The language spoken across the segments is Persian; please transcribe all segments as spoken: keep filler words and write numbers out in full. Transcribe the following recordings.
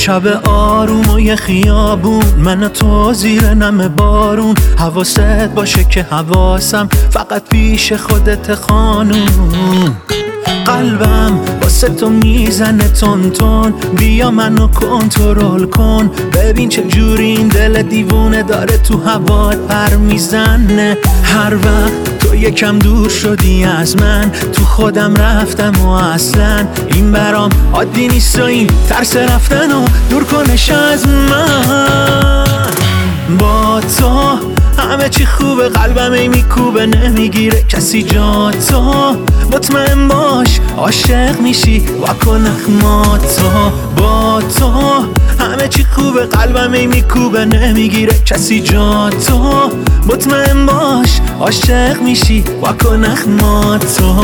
شب آروم و یه خیابون، من و تو زیر نم بارون. حواست باشه که حواسم فقط پیش خودت خانوم. قلبم واسه تو میزنه تون تون، بیا منو کنترل کن. ببین چه جوری این دل دیوونه داره تو هوات پر میزنه. هر وقت تو یکم دور شدی از من، تو خودم رفتم و اصلا این برام عادی نیست و این ترس رفتن و دور کنش از من. با تو همه چی خوبه، قلبم ای میکوبه، نمیگیره کسی جا تو. مطمئن باش عاشق میشی واکن اخماتو. با تو همه چی خوبه، قلبم ای میکوبه، نمیگیره کسی جا تو. مطمئن باش عاشق میشی واکن اخماتو.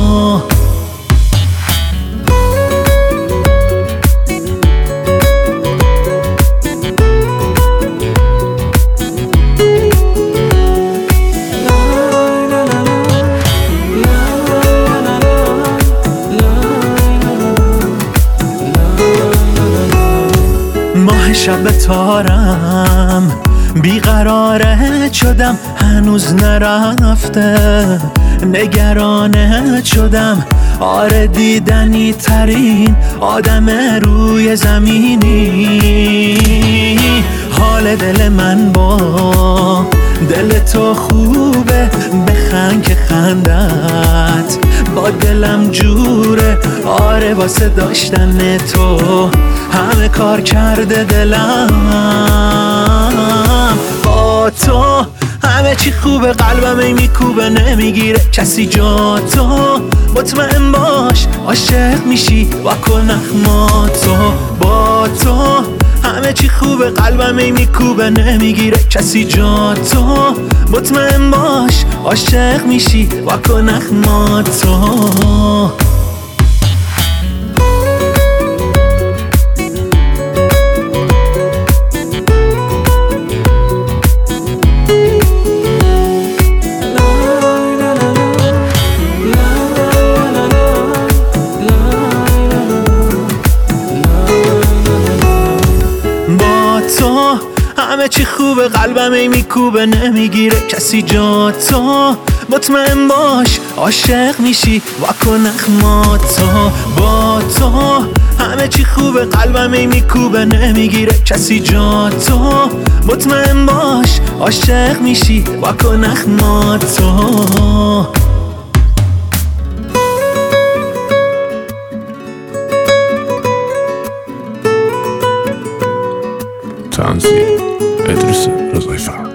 ماه شب تارم بیقرارت شدم، هنوز نرفته نگرانت شدم. آره دیدنی ترین آدم روی زمینی. حال دل من با دل تو خوبه، بخند که خندت با دلم جوره. آره واسه داشتن تو همه کار کرده دلم. با تو همه چی خوبه، قلبم ای میکوبه، نمیگیره کسی جا تو. مطمئن باش عاشق میشی واکن اخماتو. با تو همه چی خوبه، قلبم ای میکوبه، نمیگیره کسی جا تو. مطمئن باش عاشق میشی واکن اخماتو. تو همه چی خوبه، قلبم ای میکوبه، نمیگیره کسی جا تو. مطمئن باش عاشق میشی واکن اخماتو. با تو همه چی خوبه، قلبم ای میکوبه، نمیگیره کسی جا تو. مطمئن باش عاشق میشی واکن اخماتو. تنظیم ادریس رضایی فرد.